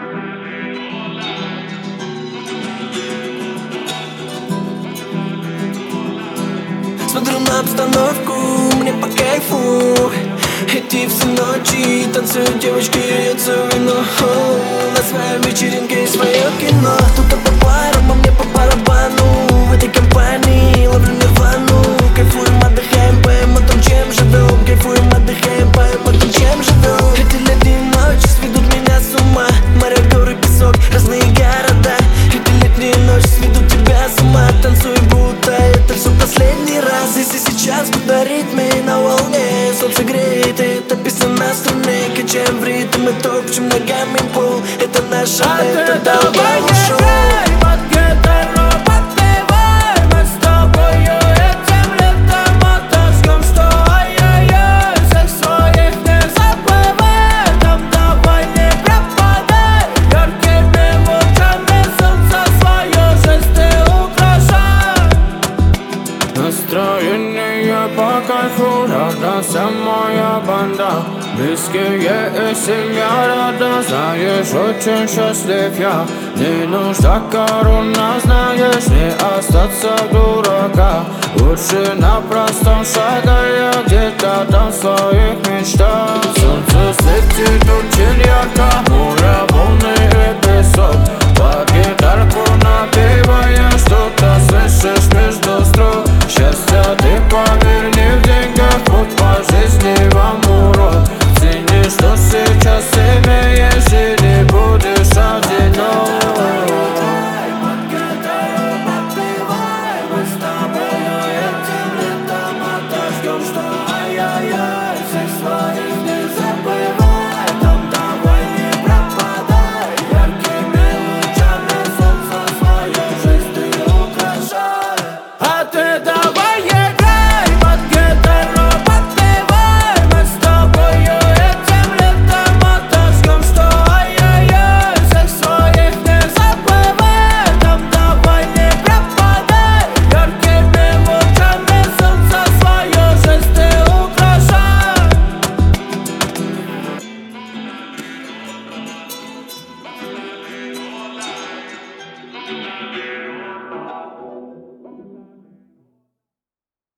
Смотрю на обстановку, мне по кайфу. Эти все ночи танцуют девочки, льется вино. На своей вечеринке свое кино. Кто-то по парам, а мне по барабану. В этой компании ловлю нирвану. Кайфуем, отдыхаем, поем о том, чем живем. Кайфуем, отдыхаем, поем о том, чем живем. Эти летние ночи сведут меня с ума. Море, горы, песок, разные города. Эти летние ночи сведут тебя с ума. Танцуй, будто это все последний раз. Если сейчас куда ритме на волне, солнце греет, и эта песня на струне. Качаем в ритм и топчем ногами пол. Это наша это давай шоу. Настроение по кайфу, рада вся моя банда. Близкие и семья рада, знаешь, очень счастлив я. Не нужна корона, знаешь, не остаться дурака. Лучше на простом шагая, где-то там в своих мечтах.